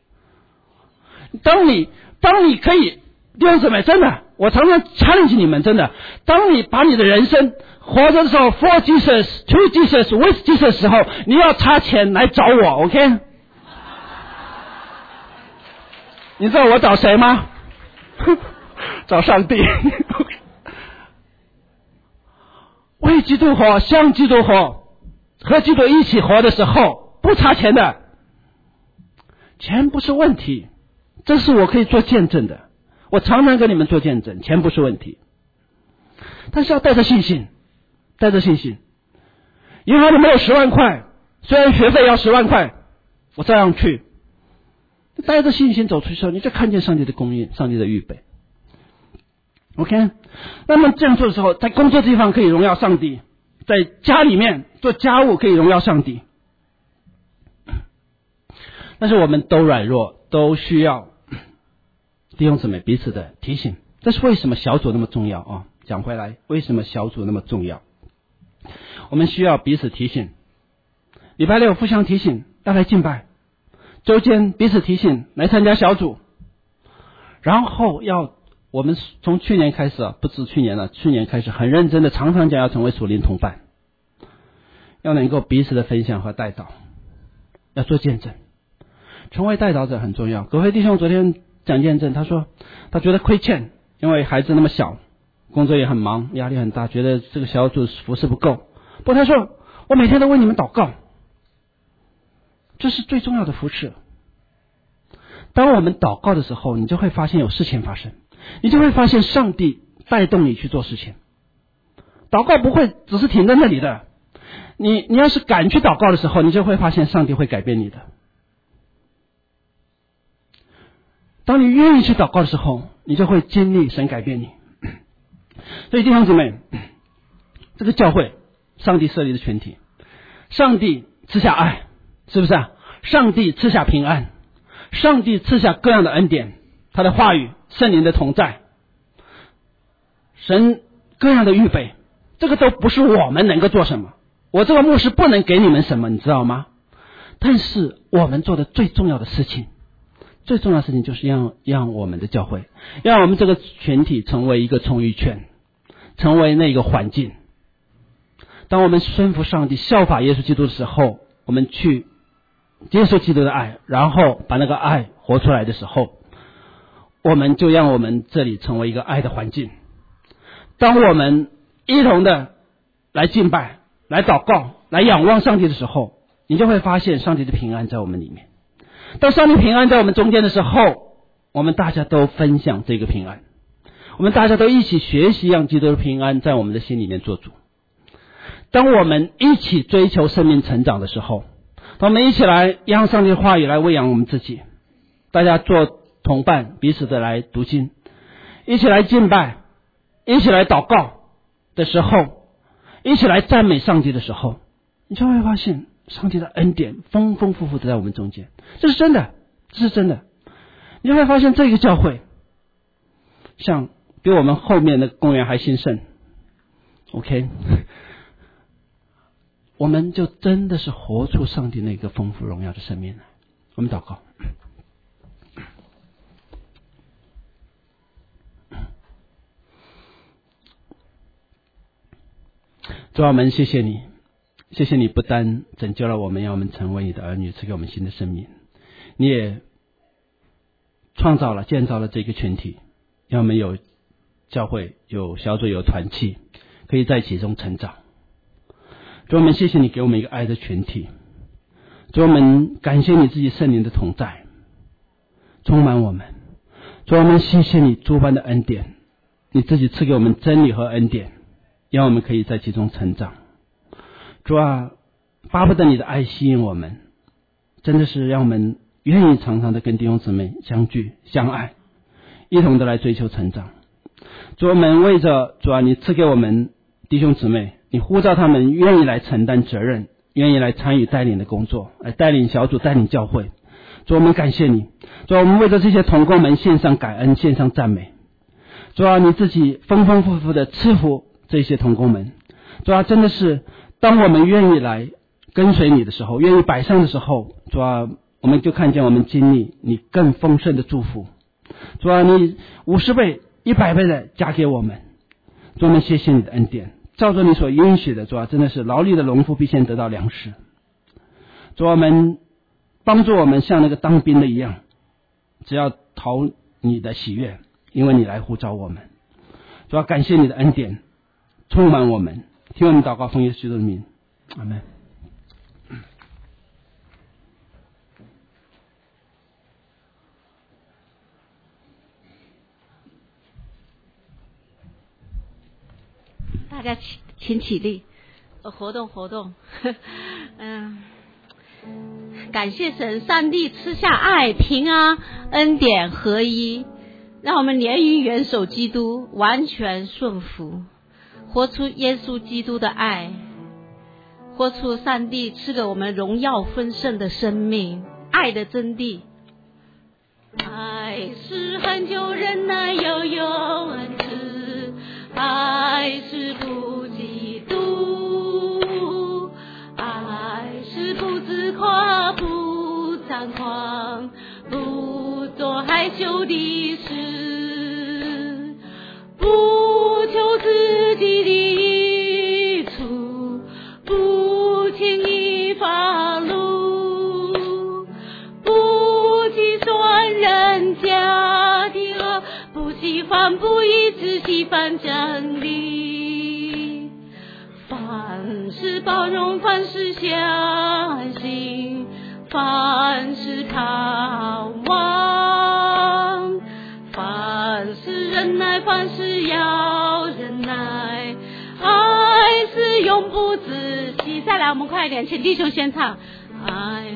当你可以，弟兄姊妹，真的，我常常challenge你们，真的，当你把你的人生活着的时候 ，for Jesus, to Jesus, with Jesus 的时候，你要差钱来找我 ，OK？ 你知道我找谁吗？找上帝。为基督活，向基督活，和基督一起活的时候，不差钱的。钱不是问题，这是我可以做见证的。我常常跟你们做见证，钱不是问题，但是要带着信心，带着信心。银行里没有10万块，虽然学费要10万块，我照样去。带着信心走出去的时候，你就看见上帝的供应，上帝的预备。OK， 那么这样做的时候，在工作地方可以荣耀上帝，在家里面做家务可以荣耀上帝。但是我们都软弱，都需要弟兄姊妹彼此的提醒。这是为什么小组那么重要啊？讲回来，为什么小组那么重要？我们需要彼此提醒。礼拜六互相提醒，要来敬拜；周间彼此提醒，来参加小组。然后我们从去年开始不止去年了，去年开始很认真的，常常讲要成为属灵同伴，要能够彼此的分享和带导，要做见证。成为带导者很重要。葛辉弟兄昨天讲见证，他说他觉得亏欠，因为孩子那么小，工作也很忙，压力很大，觉得这个小组服侍不够。不过他说我每天都为你们祷告，这是最重要的服侍。当我们祷告的时候，你就会发现有事情发生，你就会发现上帝带动你去做事情。祷告不会只是停在那里的，你要是敢去祷告的时候，你就会发现上帝会改变你的。当你愿意去祷告的时候，你就会经历神改变你。 所以弟兄姊妹，这个教会上帝设立的群体，上帝赐下爱，是不是啊？上帝赐下平安，上帝赐下各样的恩典，他的话语，圣灵的同在，神各样的预备，这个都不是我们能够做什么，我这个牧师不能给你们什么，你知道吗？但是我们做的最重要的事情，最重要的事情就是让我们的教会，让我们这个群体成为一个充裕圈，成为那个环境。当我们顺服上帝，效法耶稣基督的时候，我们去接受基督的爱，然后把那个爱活出来的时候，我们就让我们这里成为一个爱的环境。当我们一同的来敬拜，来祷告，来仰望上帝的时候，你就会发现上帝的平安在我们里面。当上帝平安在我们中间的时候，我们大家都分享这个平安，我们大家都一起学习让基督的平安在我们的心里面做主。当我们一起追求生命成长的时候，当我们一起来让上帝的话语来喂养我们自己，大家做同伴，彼此的来读经，一起来敬拜，一起来祷告的时候，一起来赞美上帝的时候，你就会发现上帝的恩典丰丰富富的在我们中间。这是真的，这是真的。你就会发现这个教会像比我们后面的公园还兴盛。 OK， 我们就真的是活出上帝那个丰富荣耀的生命来。我们祷告。主啊，我们谢谢你，谢谢你不单拯救了我们，让我们成为你的儿女，赐给我们新的生命，你也创造了建造了这个群体，让我们有教会，有小组，有团契，可以在其中成长。主，我们谢谢你给我们一个爱的群体。主，我们感谢你自己圣灵的同在充满我们。主，我们谢谢你诸般的恩典，你自己赐给我们真理和恩典，让我们可以在其中成长。主啊，巴不得你的爱吸引我们，真的是让我们愿意常常的跟弟兄姊妹相聚相爱，一同的来追求成长。主，我们为着主啊，你赐给我们弟兄姊妹，你呼召他们愿意来承担责任，愿意来参与带领的工作，来带领小组，带领教会。主，我们感谢你。主，我们为着这些同工们献上感恩，献上赞美。主啊，你自己丰丰富富的赐福这些同工们。主啊，真的是当我们愿意来跟随你的时候，愿意摆上的时候，主啊，我们就看见我们经历你更丰盛的祝福。主啊，你50倍100倍的加给我们。主，我们谢谢你的恩典，照着你所允许的，主啊，真的是劳力的农夫必先得到粮食。主啊，我们帮助我们像那个当兵的一样，只要讨你的喜悦，因为你来呼召我们。主啊，感谢你的恩典充满我们，听我们祷告，奉耶稣基督的名，阿们。 大家请起立，活动。感谢神，上帝赐下爱、平安、恩典合一，让我们连于元首基督，完全顺服，活出耶稣基督的爱，活出上帝赐给我们荣耀丰盛的生命，爱的真谛。爱是恒久忍耐，又有恩慈，爱是不嫉妒，爱是不自夸，不张狂，不做害羞的事，不求自己的益处，不轻易发怒，不计算人家的恶，不喜欢不义，只喜欢真理。凡事包容，凡事相信，凡事盼望，凡事忍耐，凡事要忍耐，爱是永不止息。再来，我们快点，请弟兄先唱。爱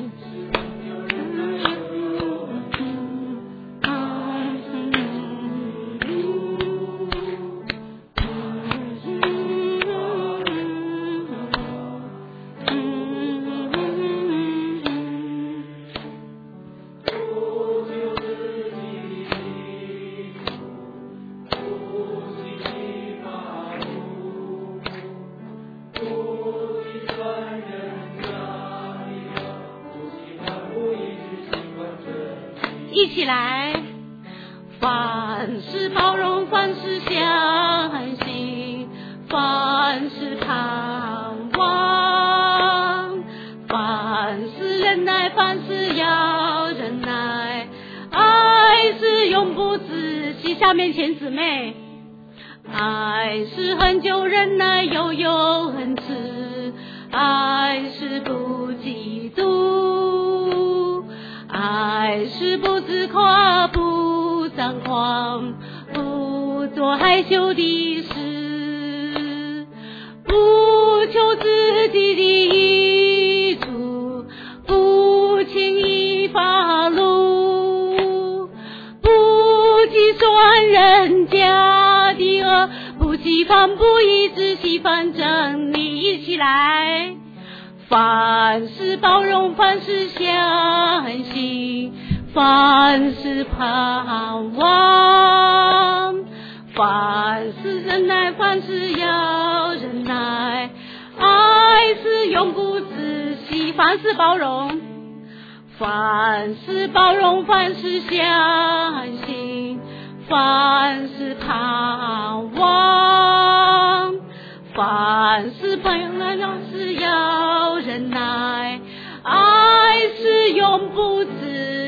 一起来。凡事包容，凡事相信，凡事盼望，凡事忍耐，凡事要忍耐。爱是永不止息。下面前姊妹，爱是恒久忍耐，又有恩慈，爱是不嫉妒，爱是不自夸，不张狂，不做害羞的事，不求自己的益处，不轻易发怒，不计算人家的恶，不欺犯不义，只喜欢真理。一起来。凡事包容，凡事相信，凡事盼望，凡事忍耐，凡事要忍耐。爱是永不止息。凡事包容，凡事包容，凡事相信，凡事盼望，凡事盼望，凡事要忍耐。爱是永不止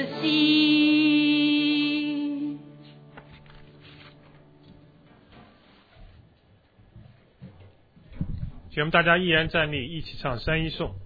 息。 请我们大家依然站立，一起唱三一颂。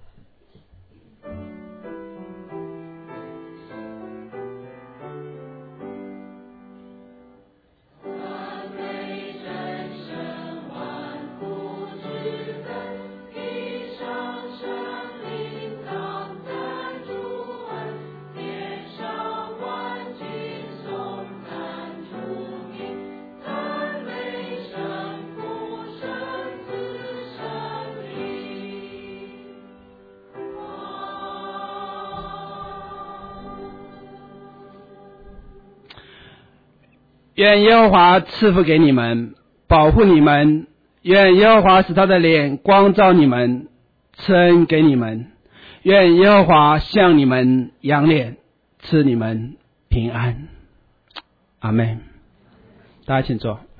愿耶和华赐福给你们，保护你们。愿耶和华使他的脸光照你们，赐恩给你们。愿耶和华向你们扬脸，赐你们平安。阿们。大家请坐。